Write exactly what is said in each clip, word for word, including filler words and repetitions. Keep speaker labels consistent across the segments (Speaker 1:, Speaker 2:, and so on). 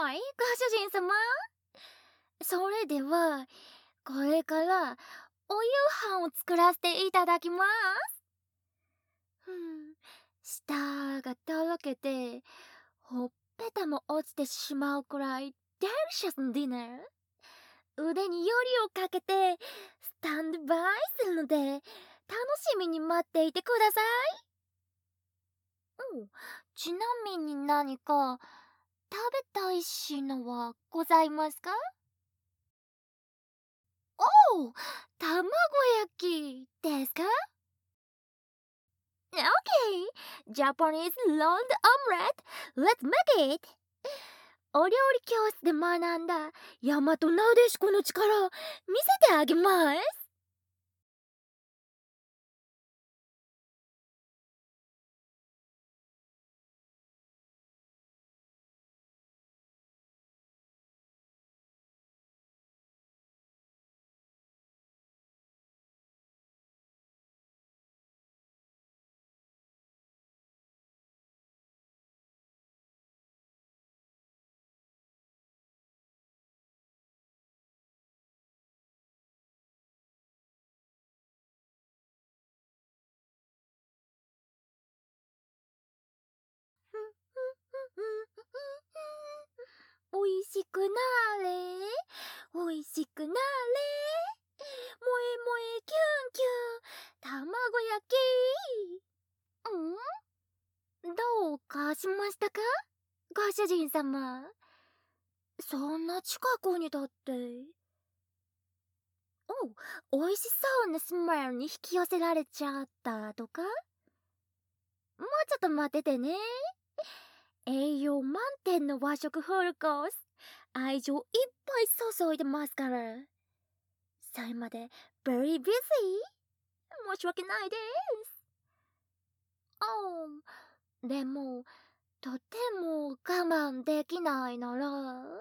Speaker 1: はい、ご主人様。それでは、これからお夕飯を作らせていただきます。ふん、舌がとろけて、ほっぺたも落ちてしまうくらいデリシャスなディナー。腕によりをかけてスタンドバイするので、楽しみに待っていてください。うん、ちなみに何か食べたいしのはございますか？おお、卵焼きですか？ OK! Japanese rolled omelette! Let's make it! お料理教室で学んだ大和なでしこの力見せてあげます。おいしくなれ、おいしくなれ、もえもえキュンキュン、卵焼き。んどうかしましたか、ご主人様。そんな近くにだって。お、おいしそうなスマイルに引き寄せられちゃったとか。もうちょっと待っててね。栄養満点の和食フルコース、愛情いっぱい注いでますから。それまで very busy? 申し訳ないです。ああ、でもとても我慢できないなら、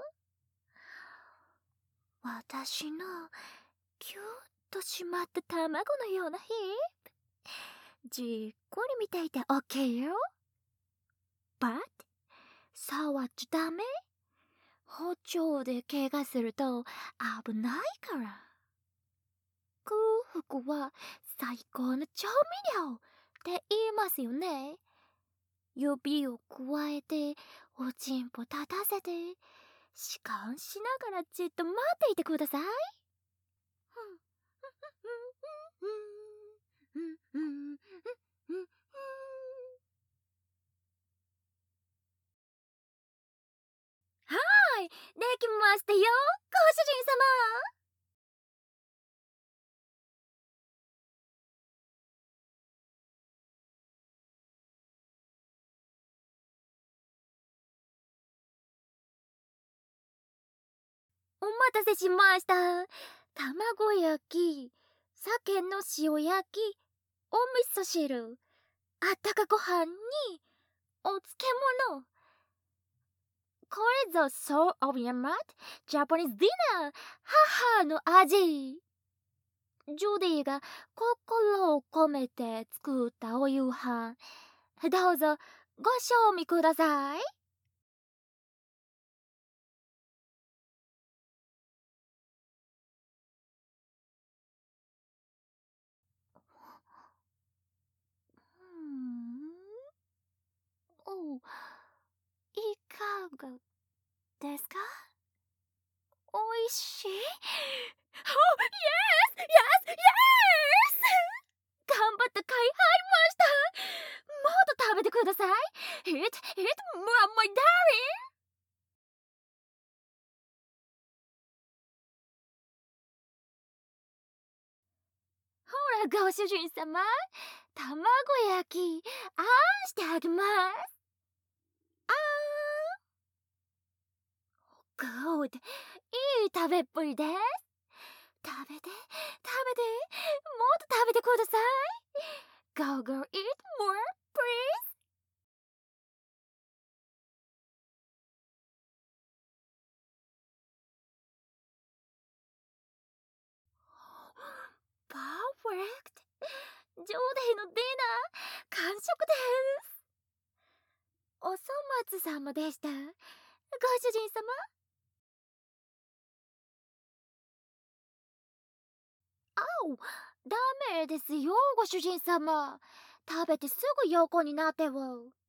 Speaker 1: 私のキューッとしまった卵のようなヒップ、じっくり見ていて OK よ。 But 触っちゃダメ。包丁で怪我すると危ないから。空腹は最高の調味料って言いますよね。指をくわえておちんぽ立たせて弛緩しながらじっと待っていてください。はい、できましたよ、ご主人様。お待たせしました。卵焼き、鮭の塩焼き、お味噌汁、あったかご飯にお漬物。これぞ Soul of Yamat Japanese Dinner 母の味。ジュディが心を込めて作ったお夕飯、どうぞご賞味ください。お、いかがですか？おいしい？ Oh, yes! Yes! Yes! 頑張って買い入りました。もっと食べてください。 Eat, eat more, my darling! ほらご主人様、卵焼きあんしてあげます。あーん、グッド、いい食べっぷりです。食べて食べて、もっと食べてください。 Go girl, eat more, please. パーフェクト。ジョーデイのディナー完食です。お粗末様でした。 ご主人様。あお、ダメですよ、ご主人様。食べてすぐ横になっては。もう、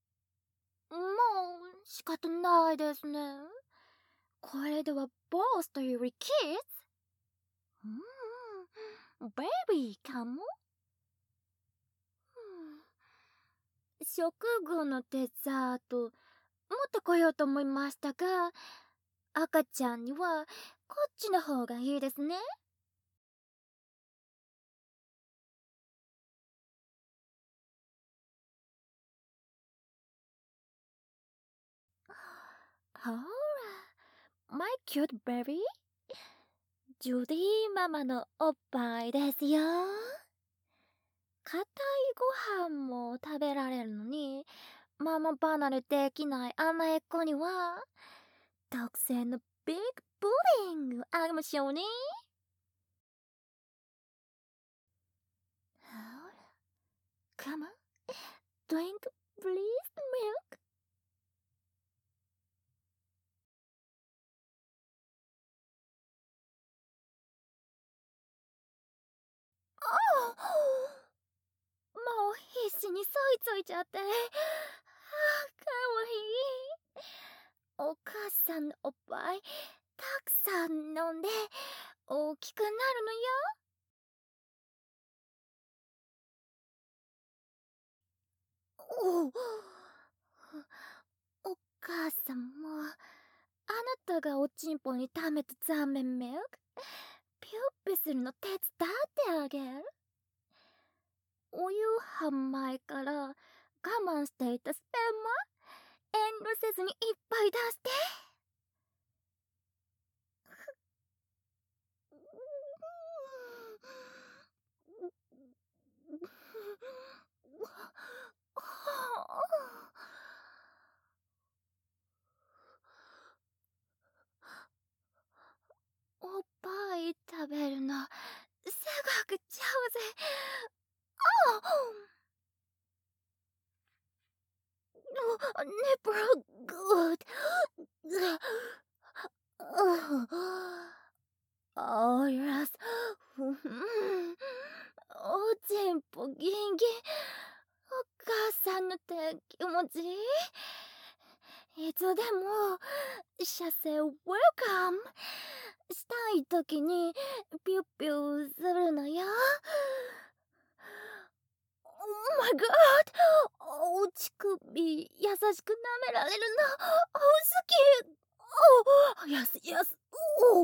Speaker 1: 仕方ないですね。これではボスというよりキッズ。うーん、ベビーかも。食後のデザート持ってこようと思いましたが、赤ちゃんにはこっちの方がいいですね。ほら、マイキュートベビー、ジュディママのおっぱいですよ。硬いご飯も食べられるのに、ママ離れできない甘えっ子には、特製のビッグプディングあげましょうね。ほら、Come on, drink please milk. もう必死にそいついちゃって。あー、かわいい。お母さんのおっぱいたくさん飲んで大きくなるのよ。おう、お母さんも、あなたがおちんぽに溜めたザーメンミルクピュッピするの手伝ってあげる。お夕飯前から我慢していたスペンも遠慮せずにいっぱい出して。おっぱい食べるのすごく上手。あ、nipple good. Oh yes. おちんぽギンギン。お母さんの手気持ちいい。いつでも射精 Welcome したいときにピュッピュするのよ。Oh my god! お乳首優しく舐められるの好き。Oh, yes, yes. Oh,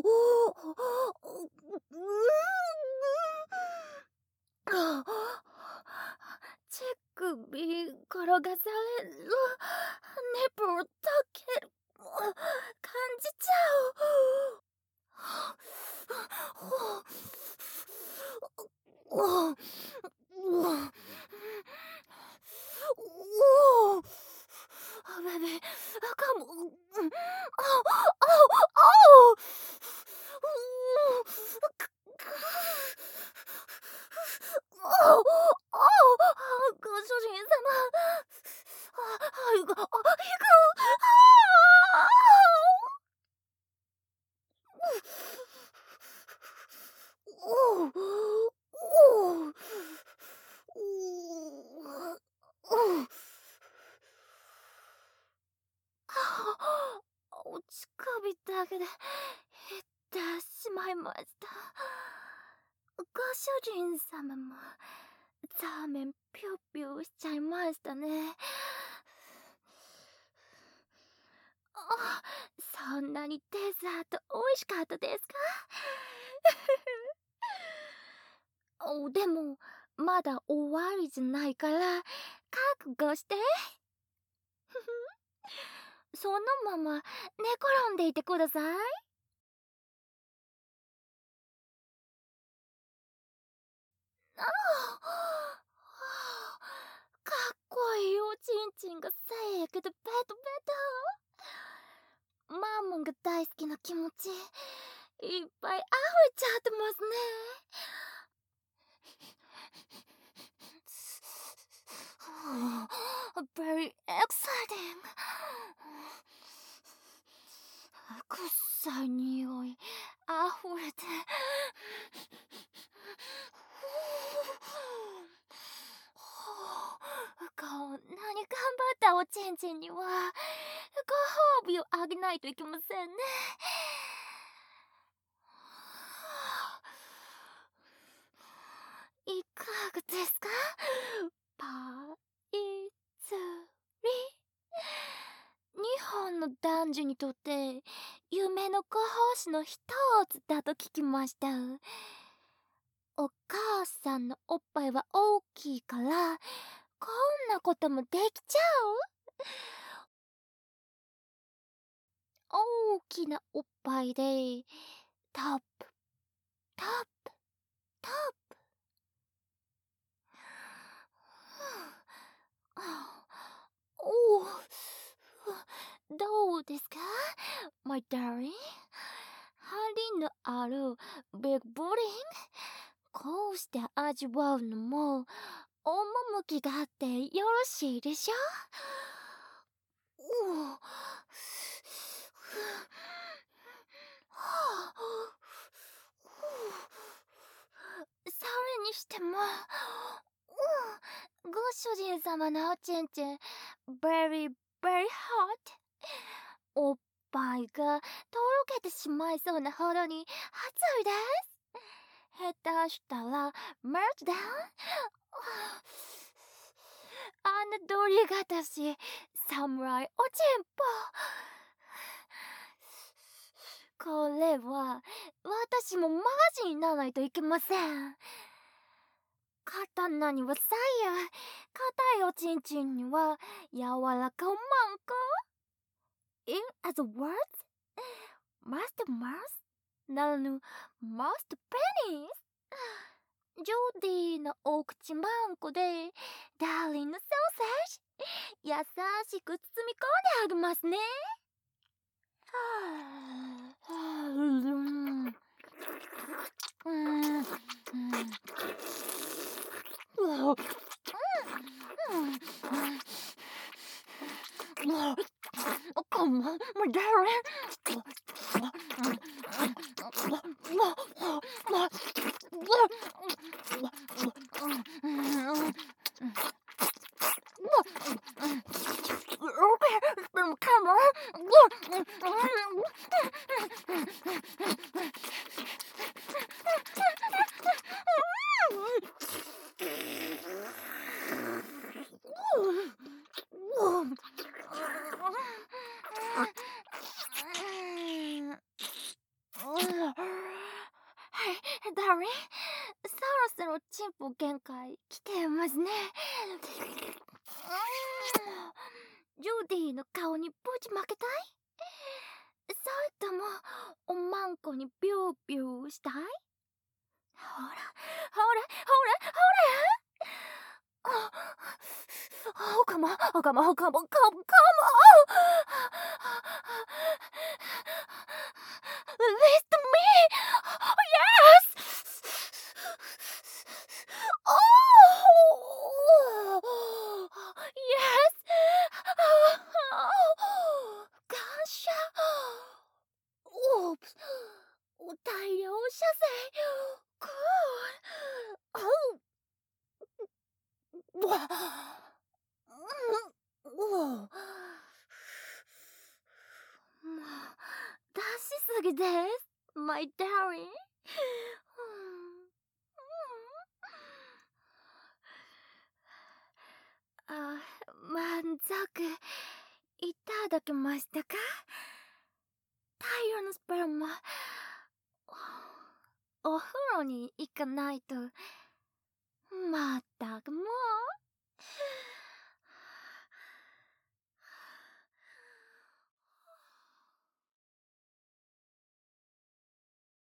Speaker 1: oh. 乳首転がされる。ネプロ溶ける。感じちゃう。おおおお、ベベ、かも。ああああご主人様。あ、はいが、あ、行く。あおおおおお乳首だけで減ってしまいました。ご主人様もザーメンピューピューしちゃいましたね。あ、そんなにデザート美味しかったですか？お、でもまだ終わりじゃないから覚悟して。そのまま寝転んでいてください。ああ、かっこいいおちんちんが精液でベトベト。マーモンが大好きな気持ちいっぱい溢れちゃってますね。Very exciting. おちんちんにはご褒美をあげないといけませんね。いかがですか、パイズリ。日本の男児にとって夢のご奉仕の一つだと聞きました。お母さんのおっぱいは大きいからこんなこともできちゃう。大きなおっぱいでタップタップタップ。おお、どうですか My darling。 張りのあるビッグボディング、こうして味わうのも趣があってよろしいでしょ。おお、それにしても、ご主人様のおちんちん very very hot。 おっぱいがとろけてしまいそうなほどに熱いです。下手したらメルトダウン。侮りがたし侍おちんぽ。これは私もマジにならないといけません。刀には左右、硬いおちんちんには柔らかおまんこ。 In other words, master mouse ならぬ master penis。 ジョディのお口まんこでダーリンのソーセージ優しく包み込んであげますね。Come on, my darling. Okay, come on. Darling、そろそろチンポ限界来てますね。ジョディの顔にぶちまけたい？それともおまんこにビュービューしたい？ほらほらほらほら。Oh, come on, oh, come on, come on, come, come on! Release me! Yes! Oh! Yes! Gansha! Oops! 大量射精 Good! Oh!もう出しすぎです My darling。 あ、満足いただけましたか？大量のスペルマ。お風呂に行かないとま